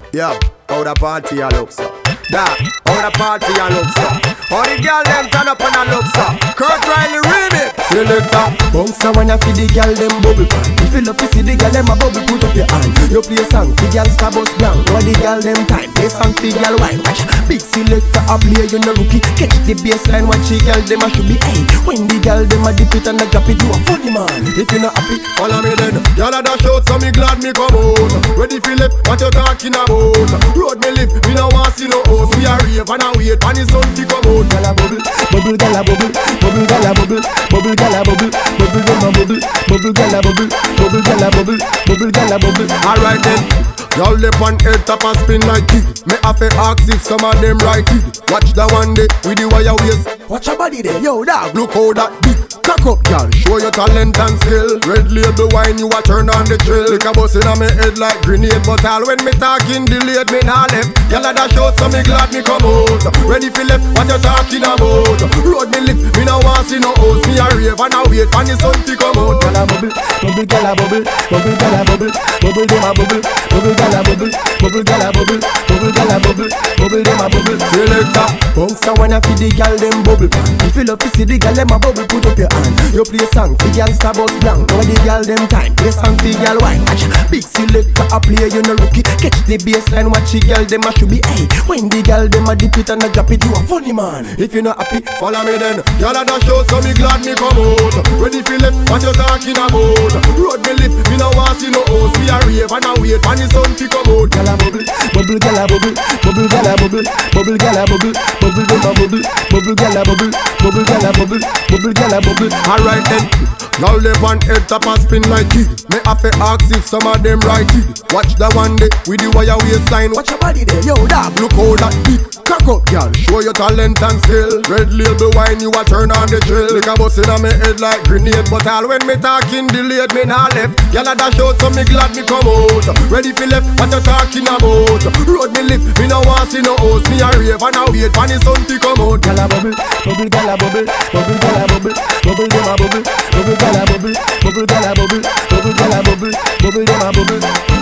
Yeah, how the party a look so. That, how the party a look so. How the girl them turn up and a look so. Kurt Riley remix. Selector, bounce a wanna feed the girl them bubble pan. If you love to see the girl them a bubble, put up your hand. You play song, the girl star bus blank. What the girl them time, play song, the girl wine. Watch, big selector a play, you no rookie. Catch the baseline, watch the girl them a should be. Hey, when the girl them a dip it and a drop it, you a funny man. If you not happy, follow me then. Y'all a dash out, so me glad me come out. Ready for left, what you talking about? Road me live, me no want see no house. We a rave and a wait, and the sun to come out. Gyal a bubble, bubble, gyal a bubble, bubble, gyal a bubble, bubble, gyal a bubble, bubble, gyal a bubble, bubble, gyal a bubble, bubble, gyal a bubble, bubble, gyal a bubble. Alright then. Y'all lip on head top and spin like it. Me have to ask if some of them right it. Watch the one day with the wire waist. Watch your body there, yo dog. Look how that big. Cock up, y'all. Show your talent and skill. Red label wine, you a turn on the trail. Like a bus in me head like grenade. But all when me talking delayed, me nah left. Y'all a dash out, so me glad me come out. Ready for left, what you talking about? Road me lift, me no want see no house. Me a rave and a wait, and the sun to come out. Gyal a bubble, bubble, gyal a bubble, bubble, gyal a bubble, bubble, dem a bubble, bubble, gyal a bubble, bubble, gyal a bubble, bubble, gyal a bubble, bubble, dem a bubble. Selector, bounce a wanna feed the gyal them bubble pan. If you love to see the gyal them a bubble, put up your hand. You play song, the gyal star bus blank. Now the gyal them time, play song, the gyal wine. Watch, big selector a play, you no rookie. Catch the baseline, watch the gyal them a should be. Hey, when the gyal them a dip it and a drop it, you a funny man. If you not happy, follow me then. Gyal a dash out, so me glad me come out. Ready for left, what you talking about? Road me lift, me no want see no house. We a rave and a wait, and the sun to come out. Gyal a bubble, bubble, gyal a bubble, bubble, gyal a bubble, bubble, gyal a bubble, bubble, dem a bubble, bubble, gyal a bubble, bubble, gyal a bubble, bubble, gyal a bubble. Alright then, y'all live on head top and spin like it. Me have to ask if some of them right it. Watch the one day with the wire waistline. Watch your body there, yo dog. Look how that big. Cock up, y'all. Show your talent and skill. Red label wine, you a turn on the trail. Like a bus in me head like grenade. But all when me talking delayed, me nah left. Y'all a dash out, so me glad me come out. Ready for left, what you talking about? Road me lift, me no want see no house. Me a rave and a wait, and the sun to come out. Gyal a bubble, bubble, gyal a bubble, bubble, gyal a bubble, bubble, dem a bubble, bubble, gyal a bubble, bubble, gyal a bubble, bubble, gyal a bubble, bubble, dem a bubble.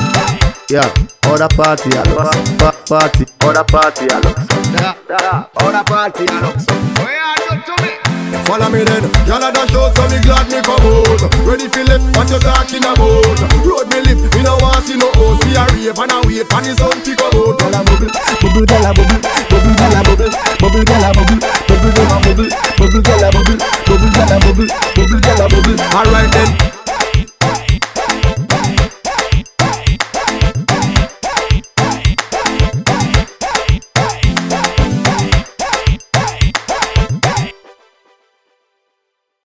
Yeah, all the party a look, party, all the party a look, all the party a look. Follow me then, y'all a dash out, so me glad me come out. Ready for left, what you talking about? Road me